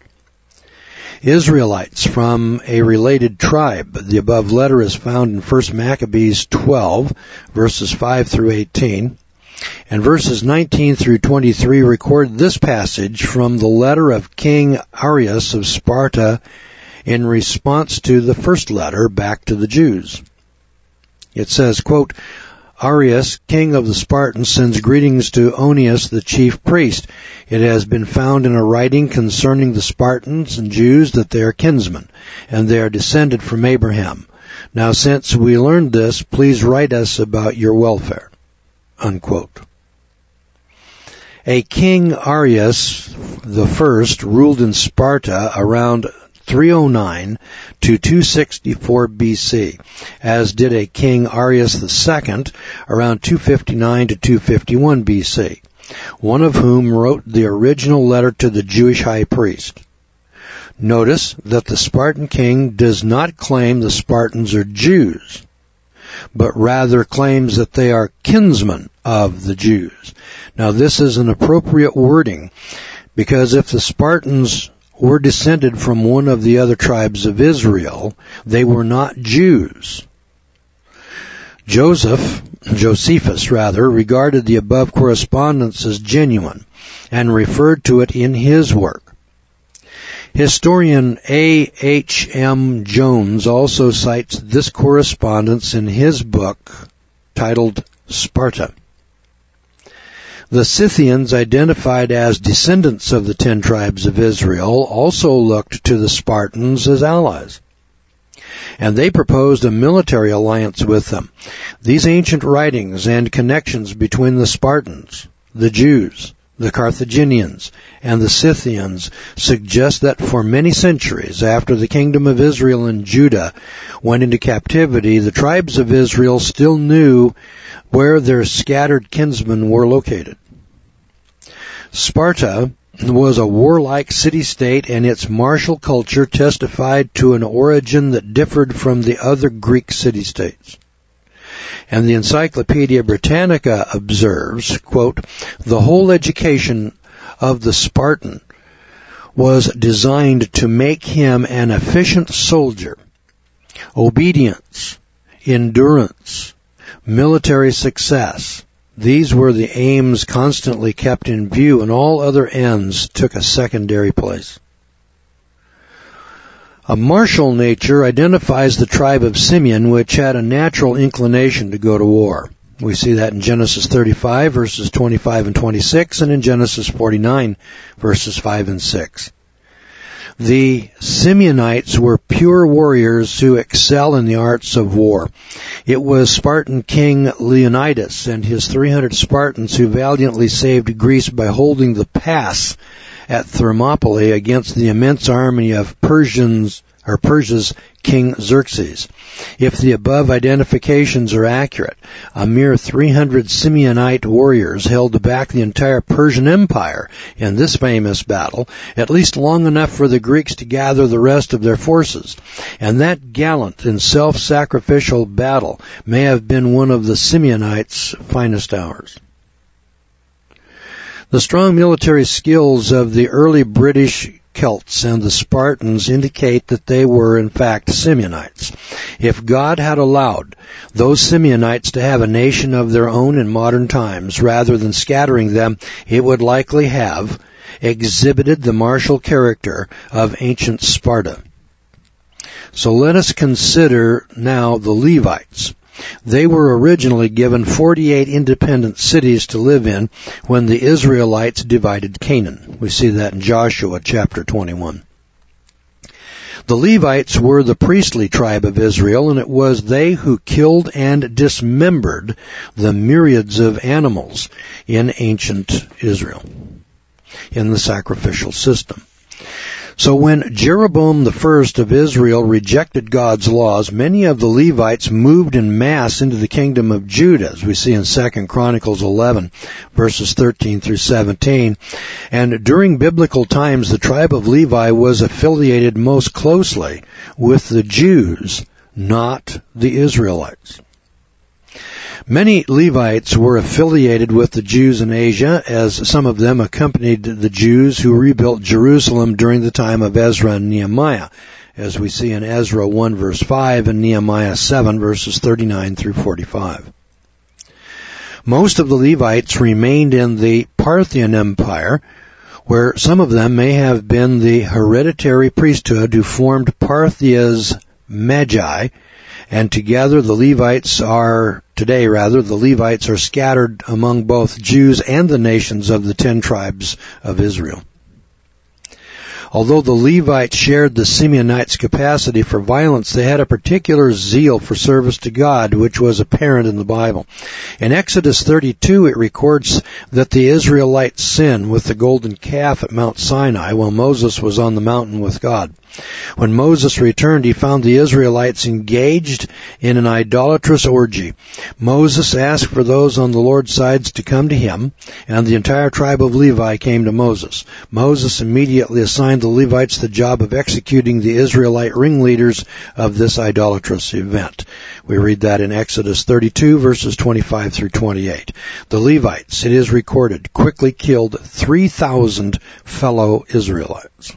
Israelites from a related tribe. The above letter is found in First Maccabees twelve, verses five through eighteen, and verses nineteen through twenty-three record this passage from the letter of King Arius of Sparta in response to the first letter back to the Jews. It says, quote, Arius, king of the Spartans, sends greetings to Onius, the chief priest. It has been found in a writing concerning the Spartans and Jews that they are kinsmen, and they are descended from Abraham. Now, since we learned this, please write us about your welfare. Unquote. A king Arius the First ruled in Sparta around three oh nine to two sixty-four B C, as did a king Arius the Second around two fifty-nine to two fifty-one B C, one of whom wrote the original letter to the Jewish high priest. Notice that the Spartan king does not claim the Spartans are Jews, but rather claims that they are kinsmen of the Jews. Now, this is an appropriate wording, because if the Spartans were descended from one of the other tribes of Israel, they were not Jews. Joseph, Josephus rather, regarded the above correspondence as genuine and referred to it in his work. Historian A. H. M. Jones also cites this correspondence in his book titled Sparta. The Scythians, identified as descendants of the ten tribes of Israel, also looked to the Spartans as allies, and they proposed a military alliance with them. These ancient writings and connections between the Spartans, the Jews, the Carthaginians, and the Scythians suggest that for many centuries after the kingdom of Israel and Judah went into captivity, the tribes of Israel still knew where their scattered kinsmen were located. Sparta was a warlike city-state, and its martial culture testified to an origin that differed from the other Greek city-states. And the Encyclopedia Britannica observes, quote, the whole education of the Spartan was designed to make him an efficient soldier. Obedience, endurance, military success, these were the aims constantly kept in view, and all other ends took a secondary place. A martial nature identifies the tribe of Simeon, which had a natural inclination to go to war. We see that in Genesis thirty-five, verses twenty-five and twenty-six, and in Genesis forty-nine, verses five and six. The Simeonites were pure warriors who excel in the arts of war. It was Spartan king Leonidas and his three hundred Spartans who valiantly saved Greece by holding the pass at Thermopylae against the immense army of Persians or Persia's King Xerxes. If the above identifications are accurate, a mere three hundred Simeonite warriors held back the entire Persian Empire in this famous battle, at least long enough for the Greeks to gather the rest of their forces. And that gallant and self-sacrificial battle may have been one of the Simeonites' finest hours. The strong military skills of the early British Celts and the Spartans indicate that they were in fact Simeonites. If God had allowed those Simeonites to have a nation of their own in modern times rather than scattering them, it would likely have exhibited the martial character of ancient Sparta. So let us consider now the Levites. They were originally given forty-eight independent cities to live in when the Israelites divided Canaan. We see that in Joshua chapter twenty-one. The Levites were the priestly tribe of Israel, and it was they who killed and dismembered the myriads of animals in ancient Israel, in the sacrificial system. So when Jeroboam the first of Israel rejected God's laws, many of the Levites moved in mass into the kingdom of Judah, as we see in Second Chronicles eleven, verses thirteen through seventeen. And during biblical times, the tribe of Levi was affiliated most closely with the Jews, not the Israelites. Many Levites were affiliated with the Jews in Asia, as some of them accompanied the Jews who rebuilt Jerusalem during the time of Ezra and Nehemiah, as we see in Ezra one verse five and Nehemiah seven verses thirty-nine through forty-five. Most of the Levites remained in the Parthian Empire, where some of them may have been the hereditary priesthood who formed Parthia's Magi, and together the Levites are, today rather, the Levites are scattered among both Jews and the nations of the ten tribes of Israel. Although the Levites shared the Simeonites' capacity for violence, they had a particular zeal for service to God, which was apparent in the Bible. In Exodus thirty-two, it records that the Israelites sinned with the golden calf at Mount Sinai while Moses was on the mountain with God. When Moses returned, he found the Israelites engaged in an idolatrous orgy. Moses asked for those on the Lord's sides to come to him, and the entire tribe of Levi came to Moses. Moses immediately assigned the Levites the job of executing the Israelite ringleaders of this idolatrous event. We read that in Exodus thirty-two, verses twenty-five through twenty-eight. The Levites, it is recorded, quickly killed three thousand fellow Israelites.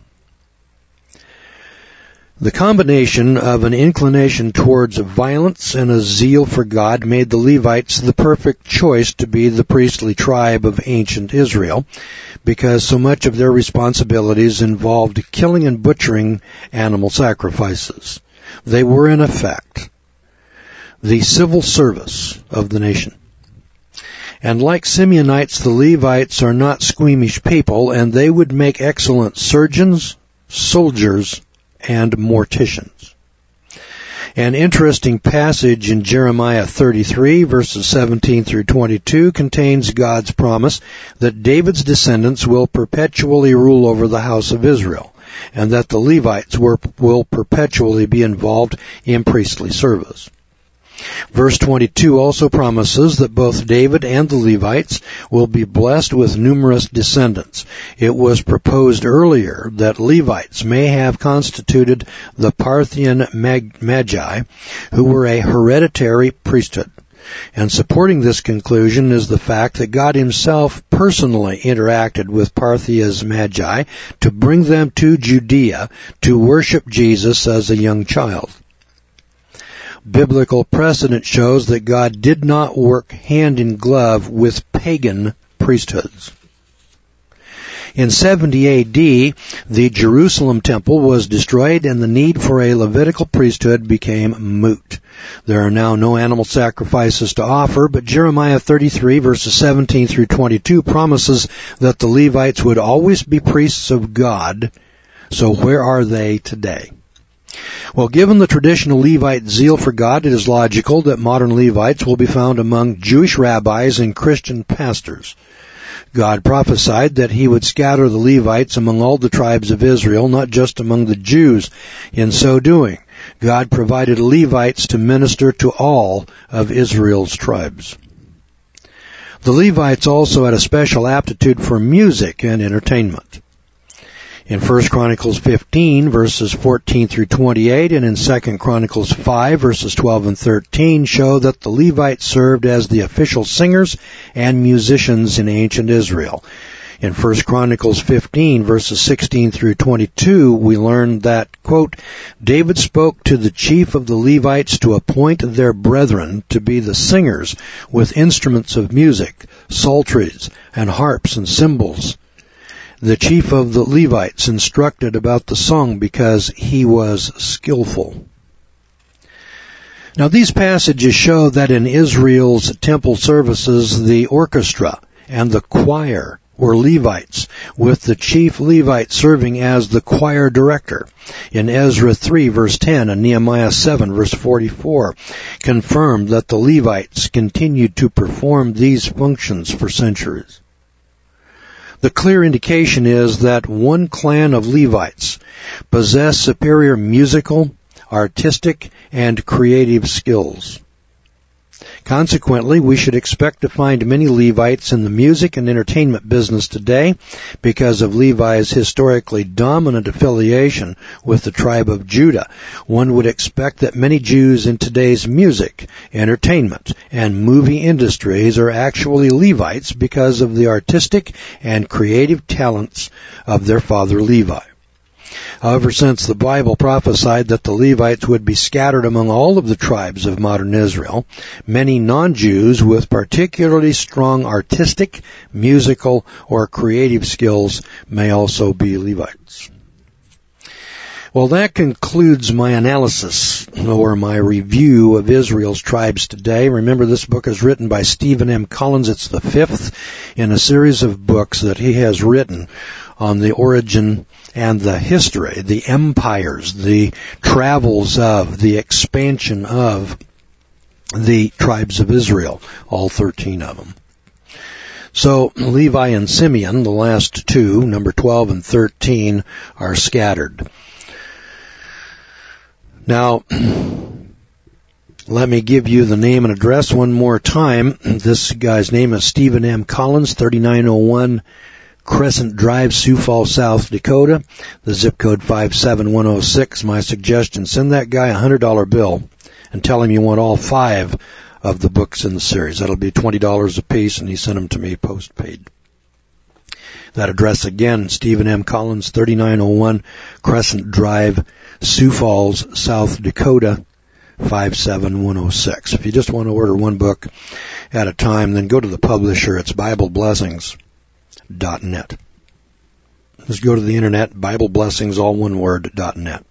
The combination of an inclination towards violence and a zeal for God made the Levites the perfect choice to be the priestly tribe of ancient Israel, because so much of their responsibilities involved killing and butchering animal sacrifices. They were, in effect, the civil service of the nation. And like Simeonites, the Levites are not squeamish people, and they would make excellent surgeons, soldiers, and morticians. An interesting passage in Jeremiah thirty-three, verses seventeen through twenty-two, contains God's promise that David's descendants will perpetually rule over the house of Israel, and that the Levites will perpetually be involved in priestly service. Verse twenty-two also promises that both David and the Levites will be blessed with numerous descendants. It was proposed earlier that Levites may have constituted the Parthian Magi, who were a hereditary priesthood. And supporting this conclusion is the fact that God himself personally interacted with Parthia's Magi to bring them to Judea to worship Jesus as a young child. Biblical precedent shows that God did not work hand in glove with pagan priesthoods. In seventy A D, the Jerusalem temple was destroyed and the need for a Levitical priesthood became moot. There are now no animal sacrifices to offer, but Jeremiah thirty-three, verses seventeen through twenty-two promises that the Levites would always be priests of God. So where are they today? Well, given the traditional Levite zeal for God, it is logical that modern Levites will be found among Jewish rabbis and Christian pastors. God prophesied that he would scatter the Levites among all the tribes of Israel, not just among the Jews. In so doing, God provided Levites to minister to all of Israel's tribes. The Levites also had a special aptitude for music and entertainment. In First Chronicles fifteen, verses fourteen through twenty-eight, and in Second Chronicles five, verses twelve and thirteen, show that the Levites served as the official singers and musicians in ancient Israel. In First Chronicles fifteen, verses sixteen through twenty-two, we learn that, quote, David spoke to the chief of the Levites to appoint their brethren to be the singers with instruments of music, psalteries, and harps and cymbals. The chief of the Levites instructed about the song because he was skillful. Now these passages show that in Israel's temple services, the orchestra and the choir were Levites, with the chief Levite serving as the choir director. In Ezra three, verse ten, and Nehemiah seven, verse forty-four, confirmed that the Levites continued to perform these functions for centuries. The clear indication is that one clan of Levites possessed superior musical, artistic, and creative skills. Consequently, we should expect to find many Levites in the music and entertainment business today because of Levi's historically dominant affiliation with the tribe of Judah. One would expect that many Jews in today's music, entertainment, and movie industries are actually Levites because of the artistic and creative talents of their father Levi. However, since the Bible prophesied that the Levites would be scattered among all of the tribes of modern Israel, many non-Jews with particularly strong artistic, musical, or creative skills may also be Levites. Well, that concludes my analysis or my review of Israel's tribes today. Remember, this book is written by Stephen M. Collins. It's the fifth in a series of books that he has written on the origin and the history, the empires, the travels of, the expansion of the tribes of Israel, all thirteen of them. So Levi and Simeon, the last two, number twelve and thirteen, are scattered. Now, let me give you the name and address one more time. This guy's name is Stephen M. Collins, thirty-nine oh one Crescent Drive, Sioux Falls, South Dakota. The zip code five seven one oh six. My suggestion, send that guy a one hundred dollar bill and tell him you want all five of the books in the series. That'll be twenty dollars a piece, and he sent them to me postpaid. That address again, Stephen M. Collins, thirty-nine oh one Crescent Drive, Sioux Falls, South Dakota, five seven one oh six. If you just want to order one book at a time, then go to the publisher. It's Bible Blessings dot net. Just go to the internet, Bible Blessings, all one word, dot net.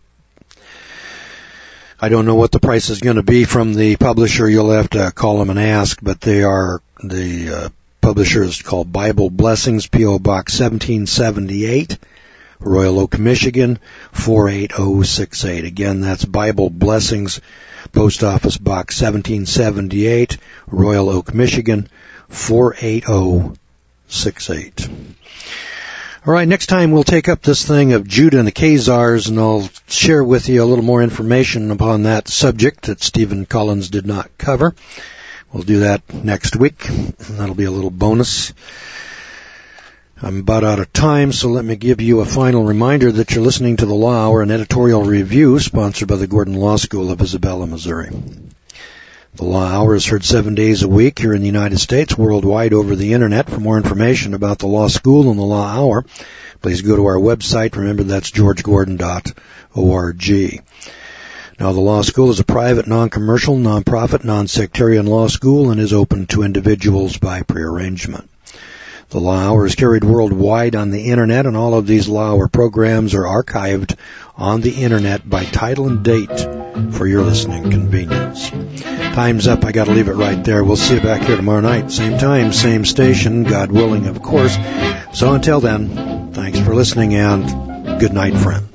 I don't know what the price is going to be from the publisher. You'll have to call them and ask, but they are, the uh, publisher is called Bible Blessings, P O. Box seventeen seventy-eight, Royal Oak, Michigan, four eight oh six eight. Again, that's Bible Blessings, Post Office Box seventeen seventy-eight, Royal Oak, Michigan, four eight oh six eight. All right, next time we'll take up this thing of Judah and the Khazars, and I'll share with you a little more information upon that subject that Stephen Collins did not cover. We'll do that next week, and that'll be a little bonus. I'm about out of time, so let me give you a final reminder that you're listening to the Law Hour, an editorial review sponsored by the Gordon Law School of Isabella, Missouri. The Law Hour is heard seven days a week here in the United States, worldwide over the Internet. For more information about the Law School and the Law Hour, please go to our website. Remember, that's george gordon dot org. Now, the Law School is a private, non-commercial, non-profit, non-sectarian law school and is open to individuals by prearrangement. The Law Hour is carried worldwide on the Internet, and all of these Law Hour programs are archived on the Internet by title and date for your listening convenience. Time's up. I got to leave it right there. We'll see you back here tomorrow night. Same time, same station, God willing, of course. So until then, thanks for listening, and good night, friend.